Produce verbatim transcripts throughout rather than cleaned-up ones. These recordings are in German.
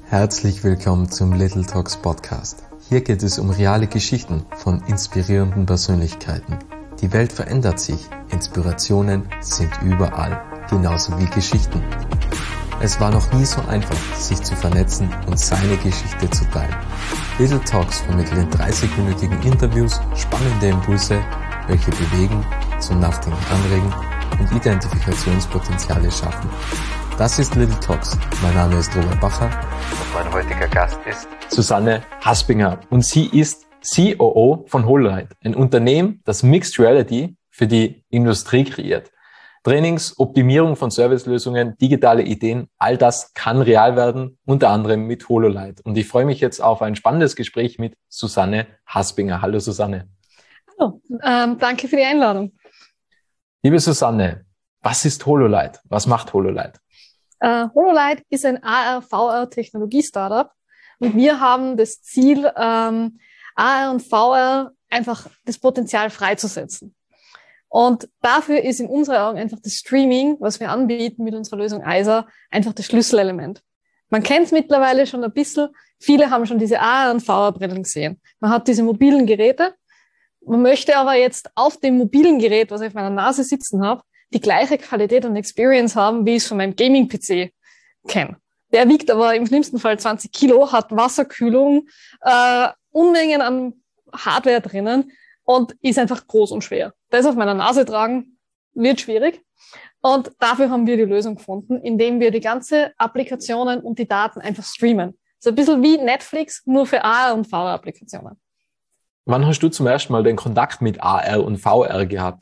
Herzlich willkommen zum Little Talks Podcast. Hier geht es um reale Geschichten von inspirierenden Persönlichkeiten. Die Welt verändert sich, Inspirationen sind überall, genauso wie Geschichten. Es war noch nie so einfach, sich zu vernetzen und seine Geschichte zu teilen. Little Talks vermitteln dreißig-minütigen Interviews, spannende Impulse, welche bewegen, zum Nachdenken anregen und Identifikationspotenziale schaffen. Das ist Little Talks. Mein Name ist Robert Bacher und mein heutiger Gast ist Susanne Haspinger. Und sie ist C O O von HoloLight, ein Unternehmen, das Mixed Reality für die Industrie kreiert. Trainings, Optimierung von Servicelösungen, digitale Ideen, all das kann real werden, unter anderem mit HoloLight. Und ich freue mich jetzt auf ein spannendes Gespräch mit Susanne Haspinger. Hallo Susanne. Hallo, ähm, danke für die Einladung. Liebe Susanne, was ist HoloLight? Was macht HoloLight? Uh, HoloLight ist ein A R-V R-Technologie-Startup und wir haben das Ziel, ähm, A R und V R einfach das Potenzial freizusetzen. Und dafür ist in unseren Augen einfach das Streaming, was wir anbieten mit unserer Lösung I S A, einfach das Schlüsselelement. Man kennt es mittlerweile schon ein bisschen. Viele haben schon diese A R und V R-Brillen gesehen. Man hat diese mobilen Geräte. Man möchte aber jetzt auf dem mobilen Gerät, was ich auf meiner Nase sitzen habe, die gleiche Qualität und Experience haben, wie ich es von meinem Gaming-P C kenne. Der wiegt aber im schlimmsten Fall zwanzig Kilo, hat Wasserkühlung, äh, Unmengen an Hardware drinnen und ist einfach groß und schwer. Das auf meiner Nase tragen wird schwierig. Und dafür haben wir die Lösung gefunden, indem wir die ganze Applikationen und die Daten einfach streamen. So ein bisschen wie Netflix, nur für A R und V R-Applikationen. Wann hast du zum ersten Mal den Kontakt mit A R und V R gehabt?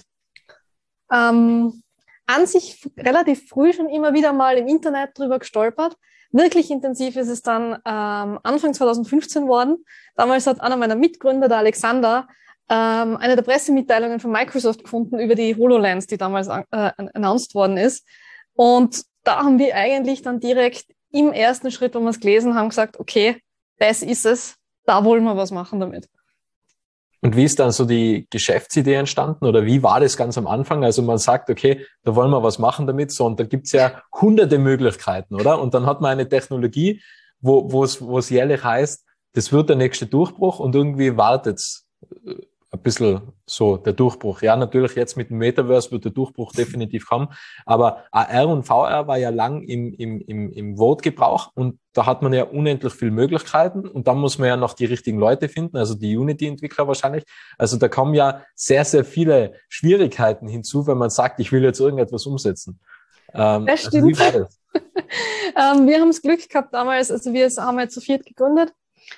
Ähm, an sich relativ früh schon immer wieder mal im Internet drüber gestolpert. Wirklich intensiv ist es dann ähm, Anfang zwanzig fünfzehn worden. Damals hat einer meiner Mitgründer, der Alexander, ähm, eine der Pressemitteilungen von Microsoft gefunden über die HoloLens, die damals äh, announced worden ist. Und da haben wir eigentlich dann direkt im ersten Schritt, wo wir es gelesen haben, gesagt, okay, das ist es, da wollen wir was machen damit. Und wie ist dann so die Geschäftsidee entstanden oder wie war das ganz am Anfang? Also man sagt, okay, da wollen wir was machen damit, so, und da gibt's ja hunderte Möglichkeiten, oder? Und dann hat man eine Technologie, wo wo es wo es jährlich heißt, das wird der nächste Durchbruch und irgendwie wartet's ein bisschen so der Durchbruch. Ja, natürlich jetzt mit dem Metaverse wird der Durchbruch definitiv kommen, aber A R und V R war ja lang im im im im Wortgebrauch und da hat man ja unendlich viele Möglichkeiten und dann muss man ja noch die richtigen Leute finden, also die Unity-Entwickler wahrscheinlich. Also da kommen ja sehr, sehr viele Schwierigkeiten hinzu, wenn man sagt, ich will jetzt irgendetwas umsetzen. Ähm, das stimmt. Also wie war das? ähm, wir haben das Glück gehabt damals, also wir haben jetzt zu viert gegründet.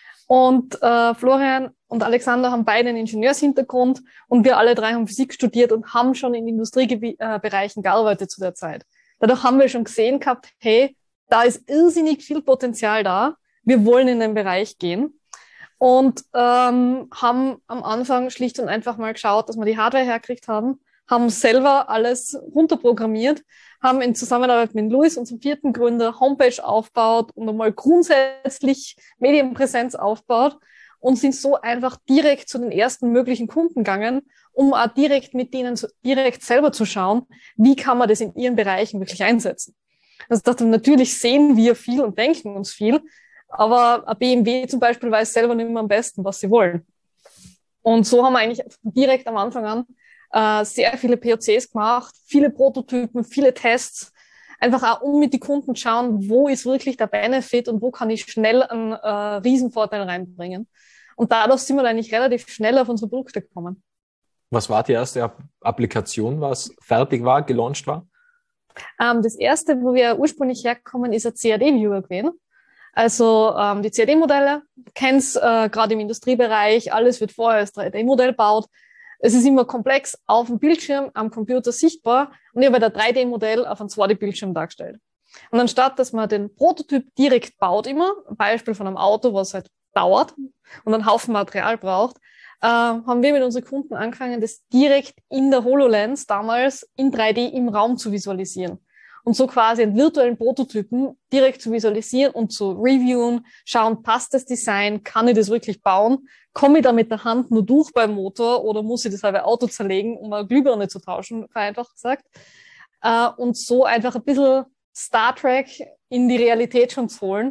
Und äh, Florian und Alexander haben beide einen Ingenieurshintergrund und wir alle drei haben Physik studiert und haben schon in Industriebereichen gearbeitet zu der Zeit. Dadurch haben wir schon gesehen gehabt, hey, da ist irrsinnig viel Potenzial da. Wir wollen in den Bereich gehen und ähm, haben am Anfang schlicht und einfach mal geschaut, dass wir die Hardware herkriegt haben, haben selber alles runterprogrammiert, haben in Zusammenarbeit mit Luis, unserem vierten Gründer, Homepage aufgebaut und einmal grundsätzlich Medienpräsenz aufgebaut und sind so einfach direkt zu den ersten möglichen Kunden gegangen, um auch direkt mit denen so direkt selber zu schauen, wie kann man das in ihren Bereichen wirklich einsetzen. Also dachte, natürlich sehen wir viel und denken uns viel, aber ein B M W zum Beispiel weiß selber nicht mehr am besten, was sie wollen. Und so haben wir eigentlich direkt am Anfang an Uh, sehr viele P O Cs gemacht, viele Prototypen, viele Tests, einfach auch um mit den Kunden zu schauen, wo ist wirklich der Benefit und wo kann ich schnell einen uh, Riesenvorteil reinbringen. Und dadurch sind wir dann eigentlich relativ schnell auf unsere Produkte gekommen. Was war die erste Applikation, was fertig war, gelauncht war? Um, das erste, wo wir ursprünglich herkommen, ist ein C A D-Viewer gewesen. Also um, die C A D-Modelle, du kennst uh, gerade im Industriebereich, alles wird vorher als drei D-Modell gebaut. Es ist immer komplex auf dem Bildschirm, am Computer sichtbar und ich habe ein drei D-Modell auf einem zwei D-Bildschirm dargestellt. Und anstatt, dass man den Prototyp direkt baut immer, ein Beispiel von einem Auto, was halt dauert und einen Haufen Material braucht, äh, haben wir mit unseren Kunden angefangen, das direkt in der HoloLens damals in drei D im Raum zu visualisieren. Und so quasi einen virtuellen Prototypen direkt zu visualisieren und zu reviewen, schauen, passt das Design, kann ich das wirklich bauen, komme ich da mit der Hand nur durch beim Motor oder muss ich das halbe Auto zerlegen, um eine Glühbirne zu tauschen, vereinfacht gesagt. Und so einfach ein bisschen Star Trek in die Realität schon zu holen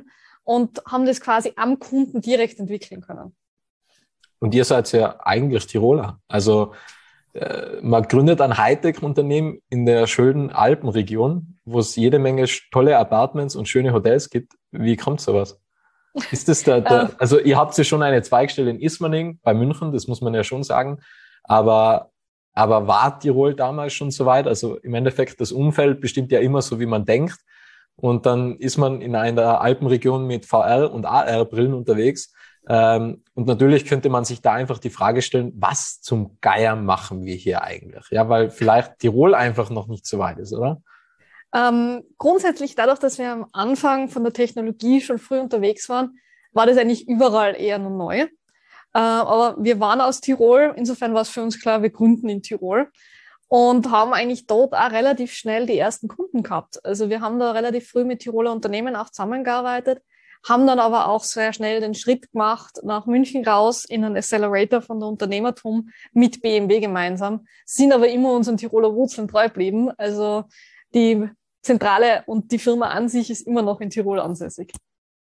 und haben das quasi am Kunden direkt entwickeln können. Und ihr seid ja eigentlich Tiroler. Also äh, man gründet ein Hightech-Unternehmen in der schönen Alpenregion, wo es jede Menge tolle Apartments und schöne Hotels gibt. Wie kommt sowas? Ist das der, der also ihr habt ja schon eine Zweigstelle in Ismaning bei München, das muss man ja schon sagen, aber aber war Tirol damals schon so weit? Also im Endeffekt, das Umfeld bestimmt ja immer so, wie man denkt, und dann ist man in einer Alpenregion mit V R und A R-Brillen unterwegs, ähm, und natürlich könnte man sich da einfach die Frage stellen, was zum Geier machen wir hier eigentlich? Ja, weil vielleicht Tirol einfach noch nicht so weit ist, oder? Ähm, grundsätzlich dadurch, dass wir am Anfang von der Technologie schon früh unterwegs waren, war das eigentlich überall eher nur neu. Äh, aber wir waren aus Tirol, insofern war es für uns klar, wir gründen in Tirol und haben eigentlich dort auch relativ schnell die ersten Kunden gehabt. Also wir haben da relativ früh mit Tiroler Unternehmen auch zusammengearbeitet, haben dann aber auch sehr schnell den Schritt gemacht nach München raus in einen Accelerator von der Unternehmertum mit B M W gemeinsam, sind aber immer unseren Tiroler Wurzeln treu geblieben. Also die Zentrale und die Firma an sich ist immer noch in Tirol ansässig.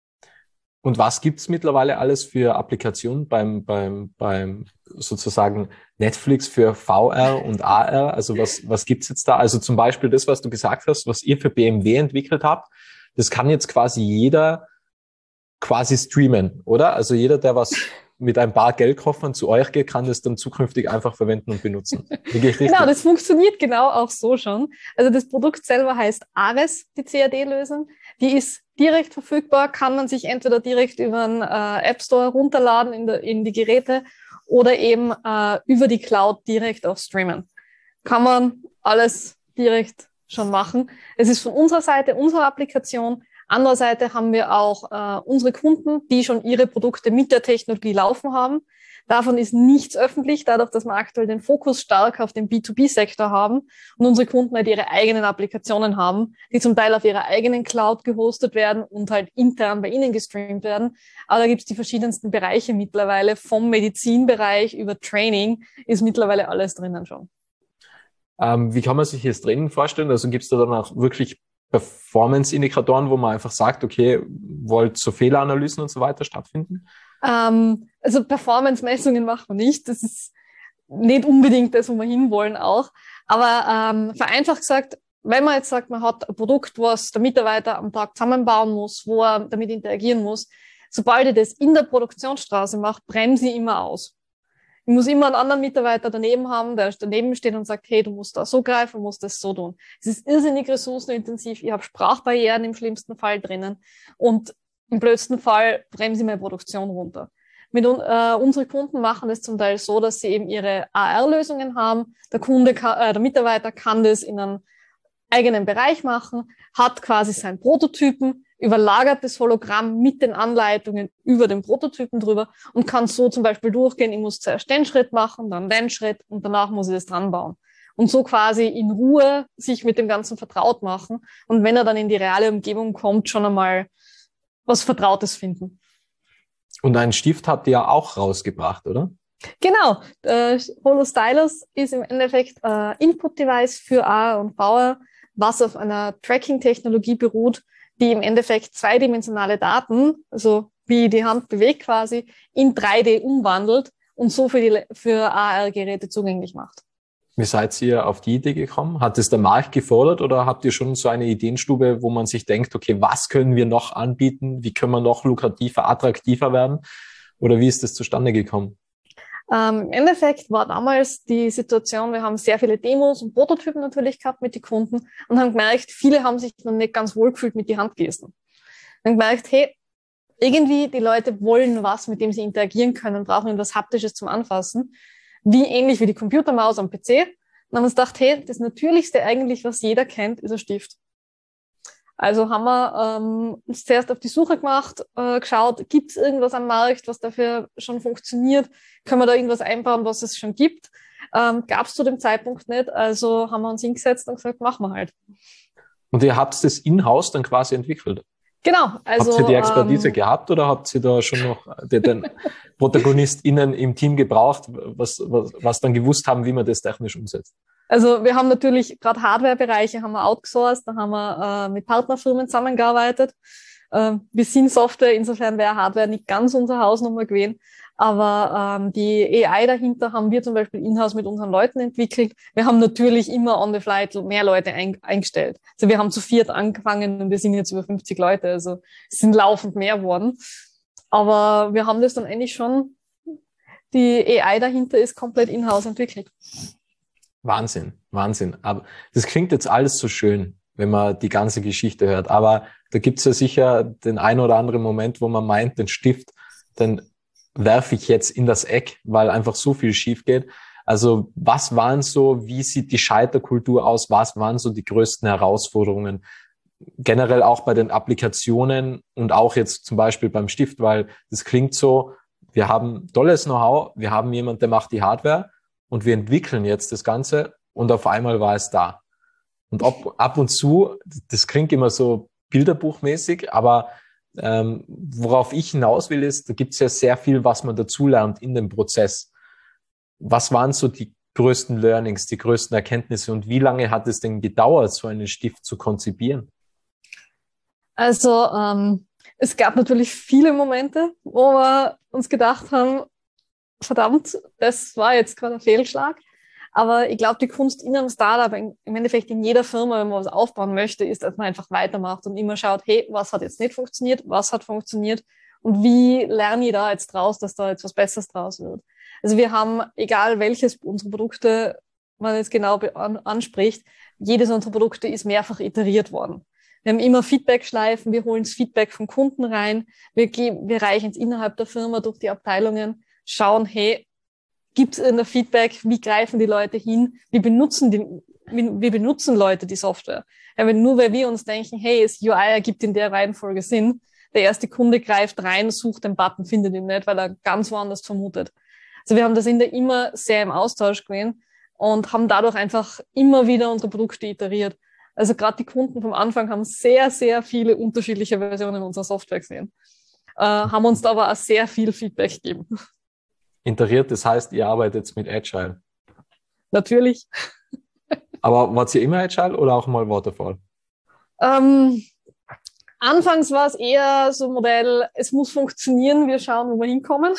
Und was gibt's mittlerweile alles für Applikationen beim, beim, beim sozusagen Netflix für V R und A R? Also was, was gibt's jetzt da? Also zum Beispiel das, was du gesagt hast, was ihr für B M W entwickelt habt, das kann jetzt quasi jeder quasi streamen, oder? Also jeder, der was mit ein paar Geldkoffern zu euch geht, kann das dann zukünftig einfach verwenden und benutzen. Genau, das funktioniert genau auch so schon. Also das Produkt selber heißt Ares, die C A D-Lösung. Die ist direkt verfügbar, kann man sich entweder direkt über einen äh, App Store runterladen in, der, in die Geräte oder eben äh, über die Cloud direkt auch streamen. Kann man alles direkt schon machen. Es ist von unserer Seite unsere Applikation. Andererseits haben wir auch äh, unsere Kunden, die schon ihre Produkte mit der Technologie laufen haben. Davon ist nichts öffentlich, dadurch, dass wir aktuell den Fokus stark auf den B zwei B-Sektor haben und unsere Kunden halt ihre eigenen Applikationen haben, die zum Teil auf ihrer eigenen Cloud gehostet werden und halt intern bei ihnen gestreamt werden. Aber da gibt's die verschiedensten Bereiche mittlerweile, vom Medizinbereich über Training ist mittlerweile alles drinnen schon. Ähm, wie kann man sich das Training vorstellen? Also gibt's da dann auch wirklich Performance-Indikatoren, wo man einfach sagt, okay, wollt so Fehleranalysen und so weiter stattfinden? Ähm, also Performance-Messungen macht man nicht. Das ist nicht unbedingt das, wo wir hinwollen auch. Aber ähm, vereinfacht gesagt, wenn man jetzt sagt, man hat ein Produkt, was der Mitarbeiter am Tag zusammenbauen muss, wo er damit interagieren muss, sobald ich das in der Produktionsstraße mache, bremse ich immer aus. Ich muss immer einen anderen Mitarbeiter daneben haben, der daneben steht und sagt, hey, du musst da so greifen, du musst das so tun. Es ist irrsinnig ressourcenintensiv. Ich habe Sprachbarrieren im schlimmsten Fall drinnen und im blödsten Fall bremse ich meine Produktion runter. Mit äh, unsere Kunden machen das zum Teil so, dass sie eben ihre A R-Lösungen haben. Der Kunde, kann, äh, der Mitarbeiter kann das in einem eigenen Bereich machen, hat quasi seinen Prototypen, überlagert das Hologramm mit den Anleitungen über den Prototypen drüber und kann so zum Beispiel durchgehen, ich muss zuerst den Schritt machen, dann den Schritt und danach muss ich das dran bauen. Und so quasi in Ruhe sich mit dem Ganzen vertraut machen und wenn er dann in die reale Umgebung kommt, schon einmal was Vertrautes finden. Und einen Stift habt ihr ja auch rausgebracht, oder? Genau. Äh, HoloStylus ist im Endeffekt äh, Input-Device für A R und V R, was auf einer Tracking-Technologie beruht, die im Endeffekt zweidimensionale Daten, also wie die Hand bewegt quasi, in drei D umwandelt und so für die für A R-Geräte zugänglich macht. Wie seid ihr auf die Idee gekommen? Hat es der Markt gefordert oder habt ihr schon so eine Ideenstube, wo man sich denkt, okay, was können wir noch anbieten? Wie können wir noch lukrativer, attraktiver werden? Oder wie ist das zustande gekommen? Ähm, Im Endeffekt war damals die Situation, wir haben sehr viele Demos und Prototypen natürlich gehabt mit den Kunden und haben gemerkt, viele haben sich noch nicht ganz wohl gefühlt mit die Handgesten. Wir haben gemerkt, hey, irgendwie die Leute wollen was, mit dem sie interagieren können, brauchen etwas Haptisches zum Anfassen, wie ähnlich wie die Computermaus am P C. Und dann haben wir uns gedacht, hey, das Natürlichste eigentlich, was jeder kennt, ist ein Stift. Also haben wir ähm, uns zuerst auf die Suche gemacht, äh, geschaut, gibt es irgendwas am Markt, was dafür schon funktioniert? Können wir da irgendwas einbauen, was es schon gibt? Ähm, Gab es zu dem Zeitpunkt nicht, also haben wir uns hingesetzt und gesagt, machen wir halt. Und ihr habt das in-house dann quasi entwickelt? Genau. Also, habt ihr die Expertise ähm, gehabt oder habt ihr da schon noch den, den ProtagonistInnen im Team gebraucht, was, was, was dann gewusst haben, wie man das technisch umsetzt? Also wir haben natürlich gerade Hardware-Bereiche haben wir outgesourced, da haben wir äh, mit Partnerfirmen zusammengearbeitet Ähm, wir sind Software, insofern wäre Hardware nicht ganz unser Hausnummer gewesen. Aber ähm, die A I dahinter haben wir zum Beispiel in-house mit unseren Leuten entwickelt. Wir haben natürlich immer on the fly mehr Leute ein, eingestellt. Also wir haben zu viert angefangen und wir sind jetzt über fünfzig Leute. Also es sind laufend mehr geworden. Aber wir haben das dann eigentlich schon, die A I dahinter ist komplett in-house entwickelt. Wahnsinn, Wahnsinn. Aber das klingt jetzt alles so schön, wenn man die ganze Geschichte hört. Aber da gibt's ja sicher den einen oder anderen Moment, wo man meint, den Stift, den werfe ich jetzt in das Eck, weil einfach so viel schief geht. Also was waren so, wie sieht die Scheiterkultur aus? Was waren so die größten Herausforderungen? Generell auch bei den Applikationen und auch jetzt zum Beispiel beim Stift, weil das klingt so, wir haben tolles Know-how, wir haben jemanden, der macht die Hardware und wir entwickeln jetzt das Ganze und auf einmal war es da. Und ob, ab und zu, das klingt immer so bilderbuchmäßig, aber ähm, worauf ich hinaus will, ist, da gibt es ja sehr viel, was man dazulernt in dem Prozess. Was waren so die größten Learnings, die größten Erkenntnisse und wie lange hat es denn gedauert, so einen Stift zu konzipieren? Also ähm, es gab natürlich viele Momente, wo wir uns gedacht haben, verdammt, das war jetzt gerade ein Fehlschlag. Aber ich glaube, die Kunst in einem Startup, im Endeffekt in jeder Firma, wenn man was aufbauen möchte, ist, dass man einfach weitermacht und immer schaut, hey, was hat jetzt nicht funktioniert, was hat funktioniert und wie lerne ich da jetzt draus, dass da jetzt was Besseres draus wird. Also wir haben, egal welches unserer Produkte man jetzt genau anspricht, jedes unserer Produkte ist mehrfach iteriert worden. Wir haben immer Feedback-Schleifen, wir holen das Feedback vom Kunden rein, wir, geben, wir reichen es innerhalb der Firma durch die Abteilungen, schauen, hey, gibt es in der Feedback, wie greifen die Leute hin, wie benutzen die, wie, wie benutzen Leute die Software. Ja, wenn nur weil wir uns denken, hey, das U I ergibt in der Reihenfolge Sinn, der erste Kunde greift rein, sucht den Button, findet ihn nicht, weil er ganz woanders vermutet. Also wir haben das in der immer sehr im Austausch gewesen und haben dadurch einfach immer wieder unsere Produkte iteriert. Also gerade die Kunden vom Anfang haben sehr, sehr viele unterschiedliche Versionen unserer Software gesehen, äh, haben uns da aber auch sehr viel Feedback gegeben. Iteriert, das heißt, ihr arbeitet mit Agile. Natürlich. Aber wart ihr immer Agile oder auch mal Waterfall? Ähm, anfangs war es eher so ein Modell, es muss funktionieren, wir schauen, wo wir hinkommen.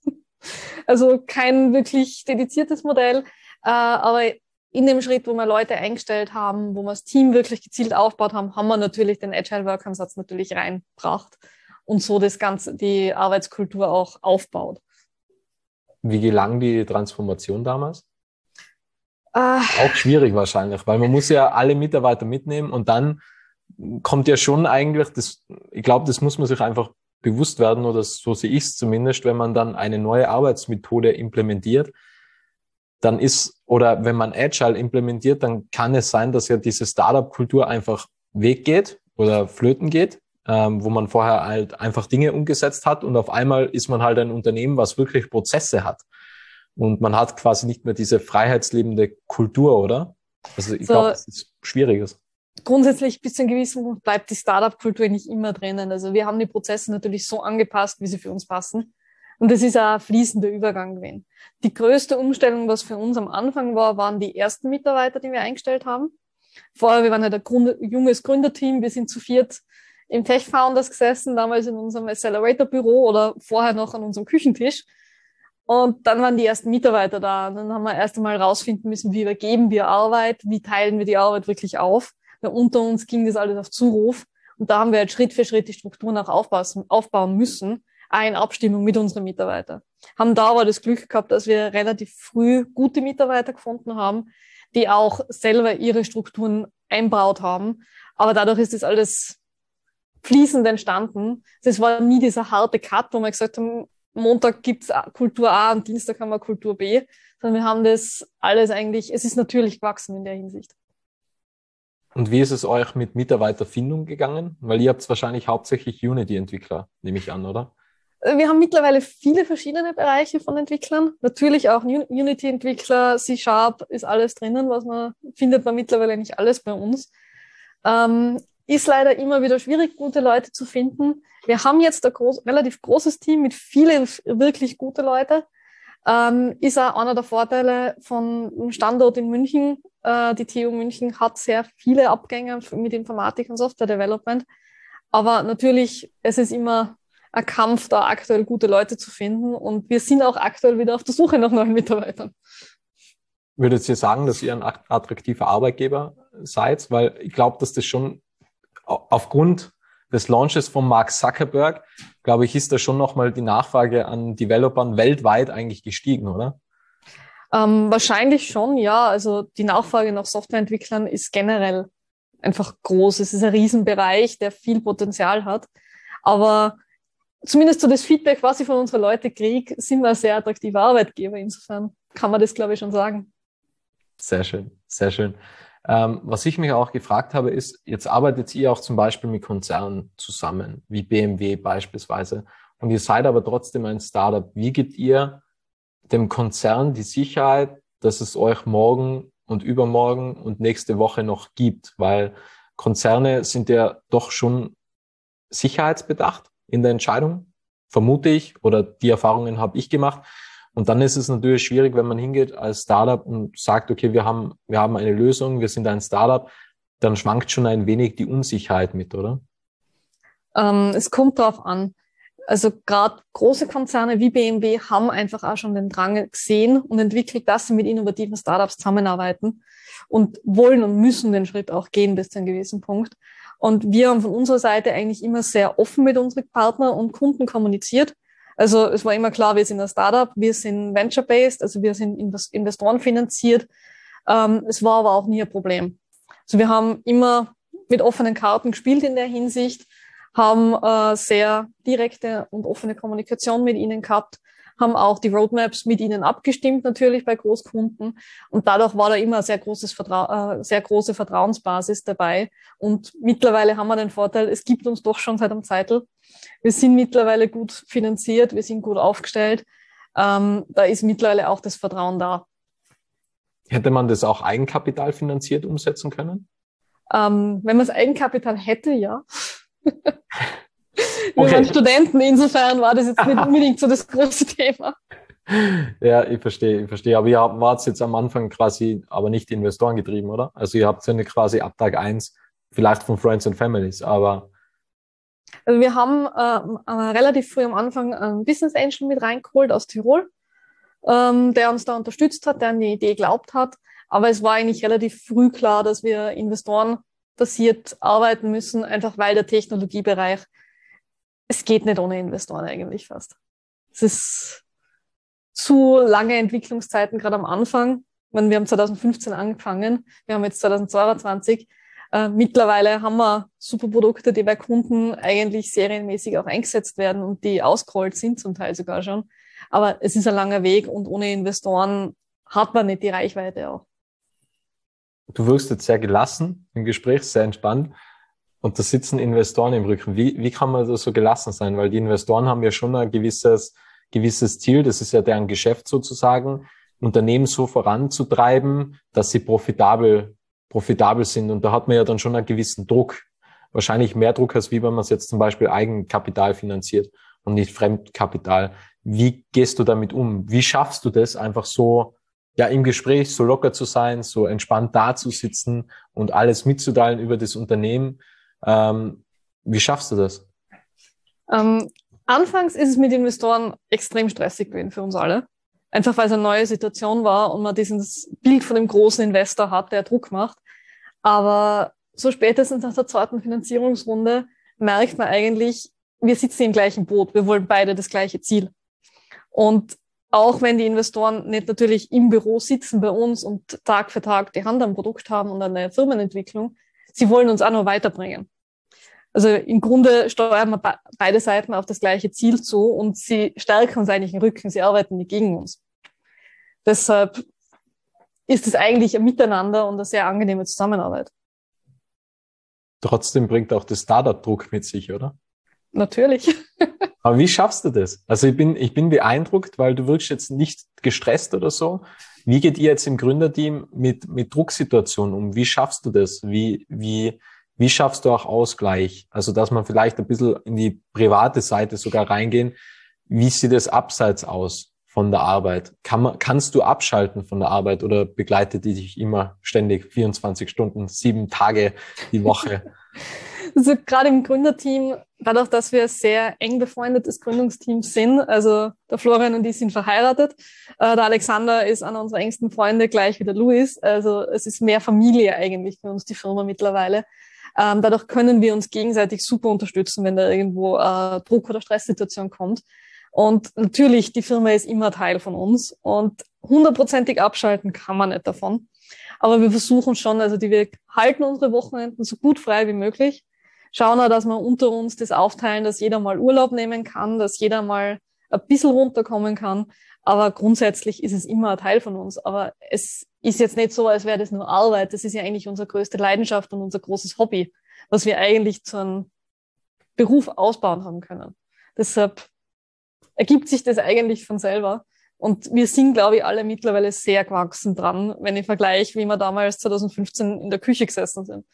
Also kein wirklich dediziertes Modell, äh, aber in dem Schritt, wo wir Leute eingestellt haben, wo wir das Team wirklich gezielt aufgebaut haben, haben wir natürlich den Agile-Work-Ansatz natürlich reingebracht und so das Ganze, die Arbeitskultur auch aufbaut. Wie gelang die Transformation damals? Äh, Auch schwierig wahrscheinlich, weil man muss ja alle Mitarbeiter mitnehmen und dann kommt ja schon eigentlich, das, ich glaube, das muss man sich einfach bewusst werden oder so sehe ich es zumindest, wenn man dann eine neue Arbeitsmethode implementiert, dann ist, oder wenn man Agile implementiert, dann kann es sein, dass ja diese Startup-Kultur einfach weggeht oder flöten geht, ähm, wo man vorher halt einfach Dinge umgesetzt hat und auf einmal ist man halt ein Unternehmen, was wirklich Prozesse hat. Und man hat quasi nicht mehr diese freiheitslebende Kultur, oder? Also ich so, glaube, das ist schwieriges. Grundsätzlich bis zu einem gewissen Punkt bleibt die Startup-Kultur nicht immer drinnen. Also wir haben die Prozesse natürlich so angepasst, wie sie für uns passen. Und das ist auch ein fließender Übergang gewesen. Die größte Umstellung, was für uns am Anfang war, waren die ersten Mitarbeiter, die wir eingestellt haben. Vorher, wir waren halt ein Grund, junges Gründerteam, wir sind zu viert im Tech Founders gesessen, damals in unserem Accelerator-Büro oder vorher noch an unserem Küchentisch. Und dann waren die ersten Mitarbeiter da. Und dann haben wir erst einmal rausfinden müssen, wie übergeben wir Arbeit, wie teilen wir die Arbeit wirklich auf. Weil unter uns ging das alles auf Zuruf. Und da haben wir halt Schritt für Schritt die Strukturen auch aufbauen, aufbauen müssen, auch in Abstimmung mit unseren Mitarbeitern. Haben da aber das Glück gehabt, dass wir relativ früh gute Mitarbeiter gefunden haben, die auch selber ihre Strukturen einbaut haben. Aber dadurch ist das alles fließend entstanden. Das war nie dieser harte Cut, wo wir gesagt haben, Montag gibt's Kultur A und Dienstag haben wir Kultur B, sondern wir haben das alles eigentlich, es ist natürlich gewachsen in der Hinsicht. Und wie ist es euch mit Mitarbeiterfindung gegangen? Weil ihr habt wahrscheinlich hauptsächlich Unity-Entwickler, nehme ich an, oder? Wir haben mittlerweile viele verschiedene Bereiche von Entwicklern. Natürlich auch Unity-Entwickler, C-Sharp ist alles drinnen, was man findet man mittlerweile nicht alles bei uns. Ähm, ist leider immer wieder schwierig, gute Leute zu finden. Wir haben jetzt ein groß, relativ großes Team mit vielen wirklich gute Leute. Ähm, ist auch einer der Vorteile von einem Standort in München. Äh, die T U München hat sehr viele Abgänger mit Informatik und Software Development. Aber natürlich, es ist immer ein Kampf, da aktuell gute Leute zu finden. Und wir sind auch aktuell wieder auf der Suche nach neuen Mitarbeitern. Würdet ihr sagen, dass ihr ein attraktiver Arbeitgeber seid? Weil ich glaube, dass das schon aufgrund des Launches von Mark Zuckerberg, glaube ich, ist da schon nochmal die Nachfrage an Developern weltweit eigentlich gestiegen, oder? Ähm, wahrscheinlich schon, ja. Also die Nachfrage nach Softwareentwicklern ist generell einfach groß. Es ist ein Riesenbereich, der viel Potenzial hat. Aber zumindest so das Feedback, was ich von unseren Leuten kriege, sind wir ein sehr attraktiver Arbeitgeber. Insofern kann man das, glaube ich, schon sagen. Sehr schön, sehr schön. Ähm, was ich mich auch gefragt habe, ist, jetzt arbeitet ihr auch zum Beispiel mit Konzernen zusammen, wie B M W beispielsweise. Und ihr seid aber trotzdem ein Startup. Wie gebt ihr dem Konzern die Sicherheit, dass es euch morgen und übermorgen und nächste Woche noch gibt? Weil Konzerne sind ja doch schon sicherheitsbedacht in der Entscheidung, vermute ich, oder die Erfahrungen habe ich gemacht. Und dann ist es natürlich schwierig, wenn man hingeht als Startup und sagt, okay, wir haben, wir haben eine Lösung, wir sind ein Startup, dann schwankt schon ein wenig die Unsicherheit mit, oder? Ähm, es kommt darauf an. Also gerade große Konzerne wie B M W haben einfach auch schon den Drang gesehen und entwickelt, dass sie mit innovativen Startups zusammenarbeiten und wollen und müssen den Schritt auch gehen bis zu einem gewissen Punkt. Und wir haben von unserer Seite eigentlich immer sehr offen mit unseren Partnern und Kunden kommuniziert. Also es war immer klar, wir sind ein Startup, wir sind venture-based, also wir sind Investoren finanziert. Ähm, es war aber auch nie ein Problem. Also wir haben immer mit offenen Karten gespielt in der Hinsicht, haben äh, sehr direkte und offene Kommunikation mit ihnen gehabt, haben auch die Roadmaps mit ihnen abgestimmt, natürlich bei Großkunden. Und dadurch war da immer ein sehr großes Vertrau- äh, sehr große Vertrauensbasis dabei. Und mittlerweile haben wir den Vorteil, es gibt uns doch schon seit einem Zeitl. Wir sind mittlerweile gut finanziert, wir sind gut aufgestellt. Ähm, da ist mittlerweile auch das Vertrauen da. Hätte man das auch Eigenkapital finanziert umsetzen können? Ähm, wenn man das Eigenkapital hätte, ja. Wir Okay. waren Studenten, insofern war das jetzt nicht unbedingt so das große Thema. Ja, ich verstehe, ich verstehe. Aber ihr wart jetzt am Anfang quasi aber nicht Investoren getrieben, oder? Also ihr habt ja nicht quasi ab Tag eins, vielleicht von Friends and Families, aber... Also wir haben äh, relativ früh am Anfang einen Business Angel mit reingeholt aus Tirol, ähm, der uns da unterstützt hat, der an die Idee geglaubt hat. Aber es war eigentlich relativ früh klar, dass wir investorenbasiert arbeiten müssen, einfach weil der Technologiebereich, es geht nicht ohne Investoren eigentlich fast. Es ist zu lange Entwicklungszeiten, gerade am Anfang. Ich meine, wir haben zwanzig fünfzehn angefangen, wir haben jetzt zwanzig zweiundzwanzig. Äh, mittlerweile haben wir super Produkte, die bei Kunden eigentlich serienmäßig auch eingesetzt werden und die ausgerollt sind zum Teil sogar schon. Aber es ist ein langer Weg und ohne Investoren hat man nicht die Reichweite auch. Du wirkst jetzt sehr gelassen im Gespräch, sehr entspannt. Und da sitzen Investoren im Rücken. Wie, wie kann man da so gelassen sein? Weil die Investoren haben ja schon ein gewisses, gewisses Ziel. Das ist ja deren Geschäft sozusagen, Unternehmen so voranzutreiben, dass sie profitabel, profitabel sind. Und da hat man ja dann schon einen gewissen Druck. Wahrscheinlich mehr Druck, als wie wenn man es jetzt zum Beispiel Eigenkapital finanziert und nicht Fremdkapital. Wie gehst du damit um? Wie schaffst du das, einfach so, ja, im Gespräch so locker zu sein, so entspannt da zu sitzen und alles mitzuteilen über das Unternehmen? Ähm, wie schaffst du das? Ähm, anfangs ist es mit Investoren extrem stressig gewesen für uns alle. Einfach weil es eine neue Situation war und man dieses Bild von dem großen Investor hat, der Druck macht. Aber so spätestens nach der zweiten Finanzierungsrunde merkt man eigentlich, wir sitzen im gleichen Boot. Wir wollen beide das gleiche Ziel. Und auch wenn die Investoren nicht natürlich im Büro sitzen bei uns und Tag für Tag die Hand am Produkt haben und an der Firmenentwicklung, sie wollen uns auch noch weiterbringen. Also im Grunde steuern wir beide Seiten auf das gleiche Ziel zu und sie stärken uns eigentlich den Rücken, sie arbeiten nicht gegen uns. Deshalb ist es eigentlich ein Miteinander und eine sehr angenehme Zusammenarbeit. Trotzdem bringt auch das Startup Druck mit sich, oder? Natürlich. Aber wie schaffst du das? Also ich bin, ich bin beeindruckt, weil du wirkst jetzt nicht gestresst oder so. Wie geht ihr jetzt im Gründerteam mit, mit Drucksituationen um? Wie schaffst du das? Wie, wie, wie schaffst du auch Ausgleich? Also, dass man vielleicht ein bisschen in die private Seite sogar reingehen. Wie sieht es abseits aus von der Arbeit? Kann man, kannst du abschalten von der Arbeit oder begleitet die dich immer ständig vierundzwanzig Stunden, sieben Tage die Woche? Also gerade im Gründerteam, dadurch, dass wir ein sehr eng befreundetes Gründungsteam sind, also der Florian und ich sind verheiratet, äh, der Alexander ist einer unserer engsten Freunde, gleich wie der Luis, also es ist mehr Familie eigentlich für uns, die Firma mittlerweile. Ähm, dadurch können wir uns gegenseitig super unterstützen, wenn da irgendwo äh, Druck- oder Stresssituation kommt. Und natürlich, die Firma ist immer Teil von uns und hundertprozentig abschalten kann man nicht davon. Aber wir versuchen schon, also die, wir halten unsere Wochenenden so gut frei wie möglich, schauen auch, dass wir unter uns das aufteilen, dass jeder mal Urlaub nehmen kann, dass jeder mal ein bisschen runterkommen kann. Aber grundsätzlich ist es immer ein Teil von uns. Aber es ist jetzt nicht so, als wäre das nur Arbeit. Das ist ja eigentlich unsere größte Leidenschaft und unser großes Hobby, was wir eigentlich zu einem Beruf ausbauen haben können. Deshalb ergibt sich das eigentlich von selber. Und wir sind, glaube ich, alle mittlerweile sehr gewachsen dran, wenn ich vergleiche, wie wir damals zwanzig fünfzehn in der Küche gesessen sind.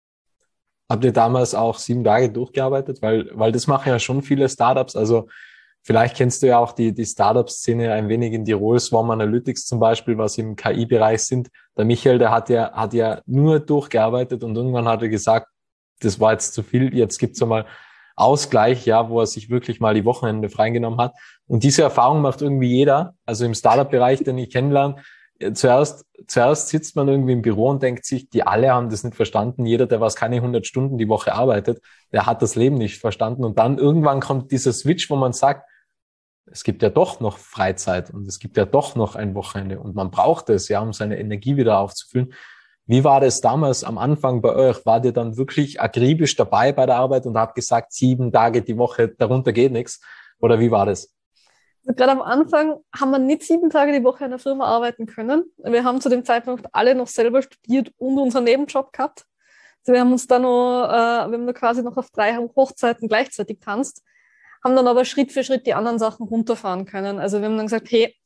Habt ihr damals auch sieben Tage durchgearbeitet? Weil, weil das machen ja schon viele Startups. Also vielleicht kennst du ja auch die, die Startup-Szene ein wenig in Tirol, Swarm Analytics zum Beispiel, was im K I-Bereich sind. Der Michael, der hat ja, hat ja nur durchgearbeitet und irgendwann hat er gesagt, das war jetzt zu viel, jetzt gibt's einmal Ausgleich, ja, wo er sich wirklich mal die Wochenende freigenommen hat. Und diese Erfahrung macht irgendwie jeder, also im Startup-Bereich, den ich kennenlerne. Zuerst, zuerst sitzt man irgendwie im Büro und denkt sich, die alle haben das nicht verstanden. Jeder, der was keine hundert Stunden die Woche arbeitet, der hat das Leben nicht verstanden. Und dann irgendwann kommt dieser Switch, wo man sagt, es gibt ja doch noch Freizeit und es gibt ja doch noch ein Wochenende und man braucht es, ja, um seine Energie wieder aufzufüllen. Wie war das damals am Anfang bei euch? Wart ihr dann wirklich akribisch dabei bei der Arbeit und habt gesagt, sieben Tage die Woche, darunter geht nichts? Oder wie war das? Also gerade am Anfang haben wir nicht sieben Tage die Woche in der Firma arbeiten können. Wir haben zu dem Zeitpunkt alle noch selber studiert und unseren Nebenjob gehabt. Also wir haben uns da noch, äh, wir haben da quasi noch auf drei Hochzeiten gleichzeitig tanzt, haben dann aber Schritt für Schritt die anderen Sachen runterfahren können. Also wir haben dann gesagt, hey,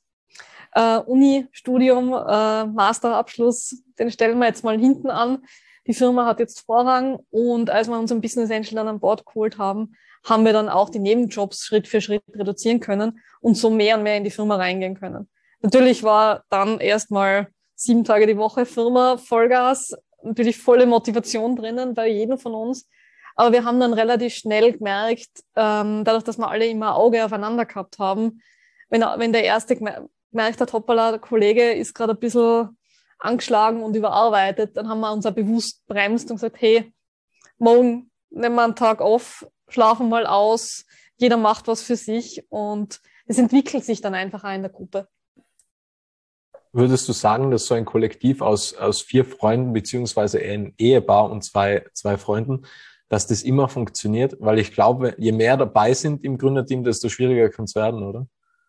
Uh, Uni, Studium, uh, Masterabschluss, den stellen wir jetzt mal hinten an. Die Firma hat jetzt Vorrang und als wir unseren Business Angel dann an Bord geholt haben, haben wir dann auch die Nebenjobs Schritt für Schritt reduzieren können und so mehr und mehr in die Firma reingehen können. Natürlich war dann erstmal sieben Tage die Woche Firma, Vollgas, natürlich volle Motivation drinnen bei jedem von uns. Aber wir haben dann relativ schnell gemerkt, ähm, dadurch, dass wir alle immer ein Auge aufeinander gehabt haben, wenn, wenn der erste gemerkt hat, hoppala, der Kollege ist gerade ein bisschen angeschlagen und überarbeitet, dann haben wir uns auch bewusst bremst und gesagt, hey, morgen nehmen wir einen Tag off, schlafen mal aus, jeder macht was für sich und es entwickelt sich dann einfach auch in der Gruppe. Würdest du sagen, dass so ein Kollektiv aus, aus vier Freunden beziehungsweise ein Ehepaar und zwei, zwei Freunden, dass das immer funktioniert? Weil ich glaube, je mehr dabei sind im Gründerteam, desto schwieriger kann es werden, oder?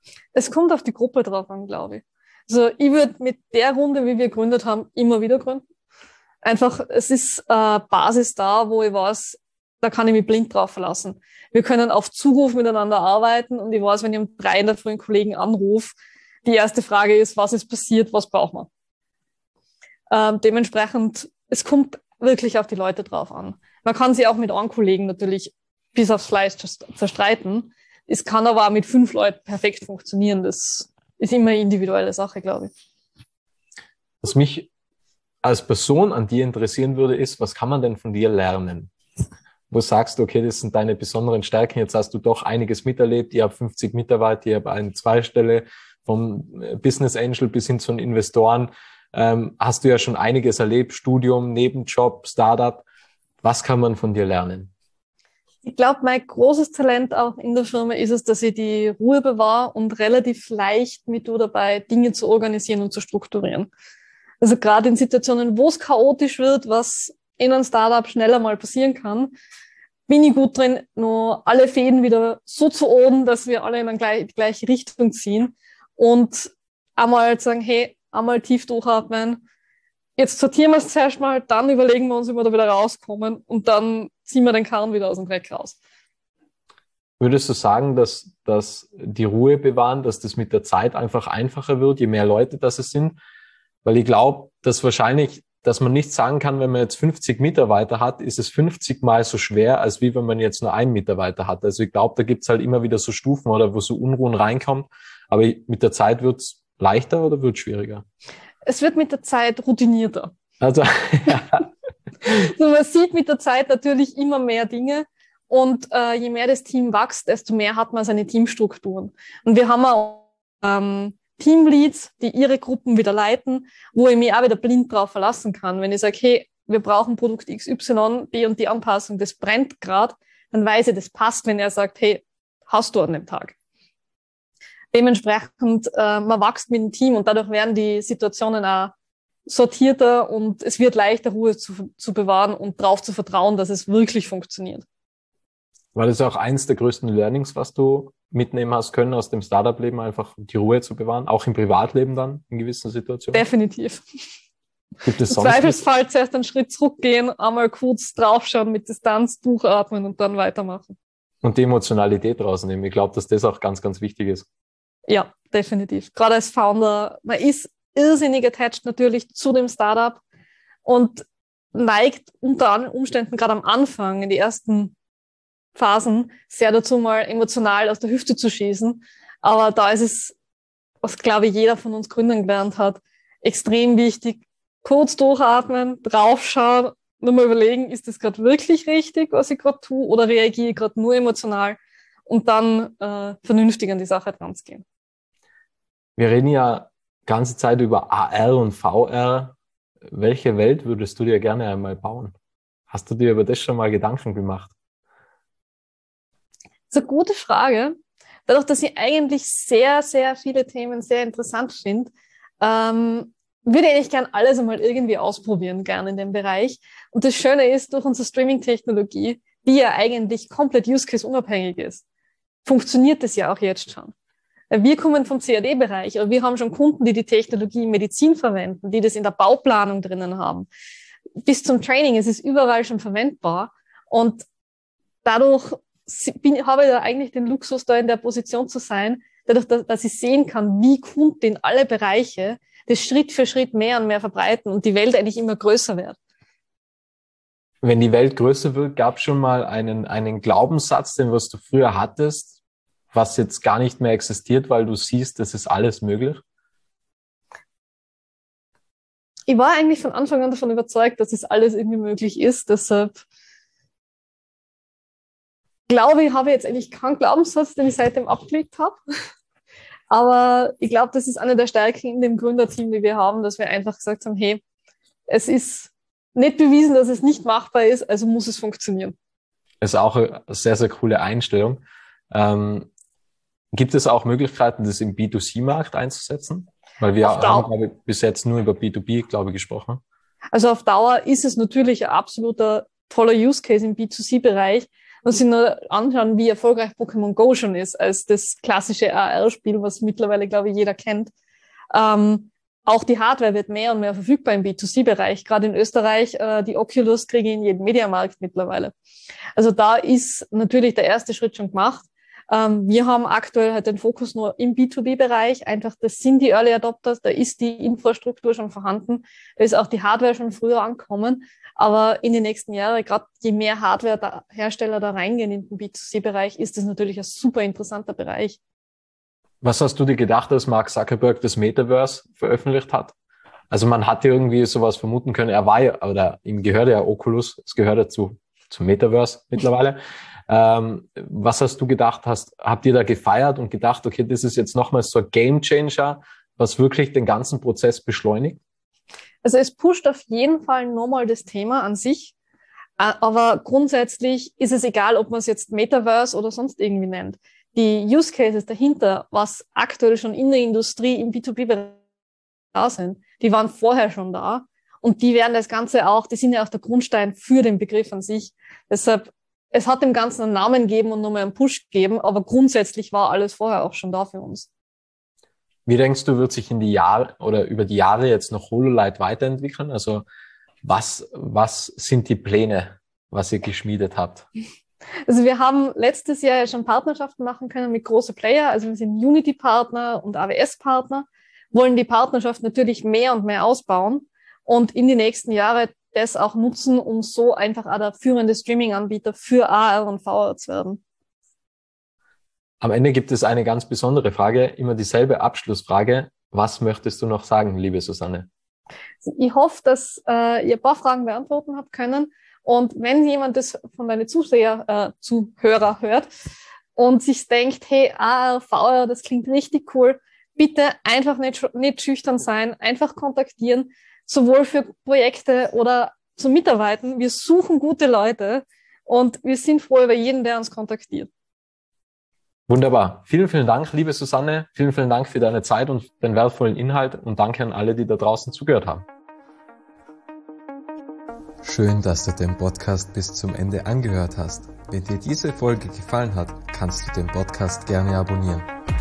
Es kommt auf die Gruppe drauf an, glaube ich. Also ich würde mit der Runde, wie wir gegründet haben, immer wieder gründen. Einfach, es ist äh, Basis da, wo ich weiß, da kann ich mich blind drauf verlassen. Wir können auf Zuruf miteinander arbeiten und ich weiß, wenn ich um drei in der Früh einen Kollegen anrufe, die erste Frage ist, was ist passiert, was braucht man? Ähm, dementsprechend, es kommt wirklich auf die Leute drauf an. Man kann sie auch mit einem Kollegen natürlich bis aufs Fleisch zerstreiten. Es kann aber auch mit fünf Leuten perfekt funktionieren. Das ist immer eine individuelle Sache, glaube ich. Was mich als Person an dir interessieren würde, ist, was kann man denn von dir lernen? Wo sagst du, okay, das sind deine besonderen Stärken. Jetzt hast du doch einiges miterlebt. Ihr habt fünfzig Mitarbeiter, ihr habt eine Zweistelle vom Business Angel bis hin zu den Investoren. Ähm, hast du ja schon einiges erlebt. Studium, Nebenjob, Startup. Was kann man von dir lernen? Ich glaube, mein großes Talent auch in der Firma ist es, dass ich die Ruhe bewahre und relativ leicht mit tue dabei, Dinge zu organisieren und zu strukturieren. Also gerade in Situationen, wo es chaotisch wird, was in einem Startup schneller mal passieren kann, bin ich gut drin, nur alle Fäden wieder so zu oben, dass wir alle in die gleiche Richtung ziehen und einmal sagen, hey, einmal tief durchatmen, jetzt sortieren wir es zuerst mal, dann überlegen wir uns, wie wir da wieder rauskommen und dann ziehen wir den Karren wieder aus dem Dreck raus. Würdest du sagen, dass, dass die Ruhe bewahren, dass das mit der Zeit einfach einfacher wird, je mehr Leute das es sind? Weil ich glaube, dass wahrscheinlich dass man nicht sagen kann, wenn man jetzt fünfzig Mitarbeiter hat, ist es fünfzig mal so schwer, als wie wenn man jetzt nur einen Mitarbeiter hat. Also ich glaube, da gibt's halt immer wieder so Stufen oder wo so Unruhen reinkommt. Aber mit der Zeit wird's leichter oder wird's schwieriger? Es wird mit der Zeit routinierter. Also, ja. Also man sieht mit der Zeit natürlich immer mehr Dinge. Und äh, je mehr das Team wächst, desto mehr hat man seine Teamstrukturen. Und wir haben auch ähm, Teamleads, die ihre Gruppen wieder leiten, wo ich mich auch wieder blind drauf verlassen kann. Wenn ich sage, hey, wir brauchen Produkt X Y, die und die Anpassung, das brennt gerade, dann weiß ich, das passt, wenn er sagt, hey, hast du an dem Tag. Dementsprechend, äh, man wächst mit dem Team und dadurch werden die Situationen auch sortierter und es wird leichter, Ruhe zu, zu bewahren und darauf zu vertrauen, dass es wirklich funktioniert. War das auch eins der größten Learnings, was du mitnehmen hast können aus dem Startup-Leben, einfach die Ruhe zu bewahren, auch im Privatleben dann in gewissen Situationen? Definitiv. Gibt es Im sonst Zweifelsfall zuerst einen Schritt zurückgehen, einmal kurz draufschauen, mit Distanz durchatmen und dann weitermachen. Und die Emotionalität rausnehmen. Ich glaube, dass das auch ganz, ganz wichtig ist. Ja, definitiv. Gerade als Founder, man ist irrsinnig attached natürlich zu dem Startup und neigt unter Umständen gerade am Anfang, in die ersten Phasen, sehr dazu, mal emotional aus der Hüfte zu schießen. Aber da ist es, was glaube ich jeder von uns Gründern gelernt hat, extrem wichtig, kurz durchatmen, draufschauen, nur mal überlegen, ist das gerade wirklich richtig, was ich gerade tue, oder reagiere ich gerade nur emotional und dann äh, vernünftig an die Sache dran zu gehen. Wir reden ja ganze Zeit über A R und V R. Welche Welt würdest du dir gerne einmal bauen? Hast du dir über das schon mal Gedanken gemacht? Das ist eine gute Frage. Dadurch, dass ich eigentlich sehr, sehr viele Themen sehr interessant finde, ähm, würde ich eigentlich gern alles einmal irgendwie ausprobieren, gerne in dem Bereich. Und das Schöne ist, durch unsere Streaming-Technologie, die ja eigentlich komplett Use-Case-unabhängig ist, funktioniert das ja auch jetzt schon. Wir kommen vom C A D-Bereich, aber wir haben schon Kunden, die die Technologie in Medizin verwenden, die das in der Bauplanung drinnen haben. Bis zum Training ist es überall schon verwendbar. Und dadurch bin, habe ich da eigentlich den Luxus, da in der Position zu sein, dadurch, dass, dass ich sehen kann, wie Kunden in alle Bereiche das Schritt für Schritt mehr und mehr verbreiten und die Welt eigentlich immer größer wird. Wenn die Welt größer wird, gab es schon mal einen, einen Glaubenssatz, den was du früher hattest, was jetzt gar nicht mehr existiert, weil du siehst, es ist alles möglich? Ich war eigentlich von Anfang an davon überzeugt, dass es alles irgendwie möglich ist. Deshalb glaube ich, habe ich jetzt eigentlich keinen Glaubenssatz, den ich seitdem abgelegt habe. Aber ich glaube, das ist eine der Stärken in dem Gründerteam, die wir haben, dass wir einfach gesagt haben, hey, es ist nicht bewiesen, dass es nicht machbar ist, also muss es funktionieren. Das ist auch eine sehr, sehr coole Einstellung. Ähm, gibt es auch Möglichkeiten, das im B zwei C-Markt einzusetzen? Weil wir haben, glaube ich, bis jetzt nur über B zwei B, glaube ich, gesprochen. Also auf Dauer ist es natürlich ein absoluter toller Use Case im B zwei C-Bereich. Man sich nur anschauen, wie erfolgreich Pokémon Go schon ist, als das klassische A R-Spiel, was mittlerweile, glaube ich, jeder kennt. Ähm, auch die Hardware wird mehr und mehr verfügbar im B zwei C-Bereich. Gerade in Österreich, äh, die Oculus kriege ich in jedem Mediamarkt mittlerweile. Also da ist natürlich der erste Schritt schon gemacht. Ähm, wir haben aktuell halt den Fokus nur im B zwei B-Bereich. Einfach, das sind die Early Adopters, da ist die Infrastruktur schon vorhanden, da ist auch die Hardware schon früher angekommen. Aber in den nächsten Jahren, gerade je mehr Hardware-Hersteller da reingehen in den B zwei C-Bereich, ist das natürlich ein super interessanter Bereich. Was hast du dir gedacht, als Mark Zuckerberg das Metaverse veröffentlicht hat? Also man hatte irgendwie sowas vermuten können. Er war ja, oder ihm gehört ja Oculus, es gehört dazu, zum Metaverse mittlerweile. ähm, was hast du gedacht? Hast, habt ihr da gefeiert und gedacht, okay, das ist jetzt nochmal so ein Game Changer, was wirklich den ganzen Prozess beschleunigt? Also es pusht auf jeden Fall nochmal das Thema an sich. Aber grundsätzlich ist es egal, ob man es jetzt Metaverse oder sonst irgendwie nennt. Die Use Cases dahinter, was aktuell schon in der Industrie im B zwei B-Bereich da sind, die waren vorher schon da. Und die werden das Ganze auch, die sind ja auch der Grundstein für den Begriff an sich. Deshalb, es hat dem Ganzen einen Namen gegeben und nochmal einen Push gegeben, aber grundsätzlich war alles vorher auch schon da für uns. Wie denkst du, wird sich in die Jahre oder über die Jahre jetzt noch HoloLight weiterentwickeln? Also was, was sind die Pläne, was ihr geschmiedet habt? Also wir haben letztes Jahr ja schon Partnerschaften machen können mit großen Player. Also wir sind Unity-Partner und A W S-Partner, wollen die Partnerschaft natürlich mehr und mehr ausbauen und in die nächsten Jahre das auch nutzen, um so einfach auch der führende Streaming-Anbieter für A R und V R zu werden. Am Ende gibt es eine ganz besondere Frage, immer dieselbe Abschlussfrage. Was möchtest du noch sagen, liebe Susanne? Ich hoffe, dass äh, ihr ein paar Fragen beantworten habt können. Und wenn jemand das von deinen Zuseher, äh, Zuhörer hört und sich denkt, hey, A R, V R, das klingt richtig cool, bitte einfach nicht, nicht schüchtern sein, einfach kontaktieren, sowohl für Projekte oder zum Mitarbeiten. Wir suchen gute Leute und wir sind froh über jeden, der uns kontaktiert. Wunderbar. Vielen, vielen Dank, liebe Susanne. Vielen, vielen Dank für deine Zeit und den wertvollen Inhalt und danke an alle, die da draußen zugehört haben. Schön, dass du den Podcast bis zum Ende angehört hast. Wenn dir diese Folge gefallen hat, kannst du den Podcast gerne abonnieren.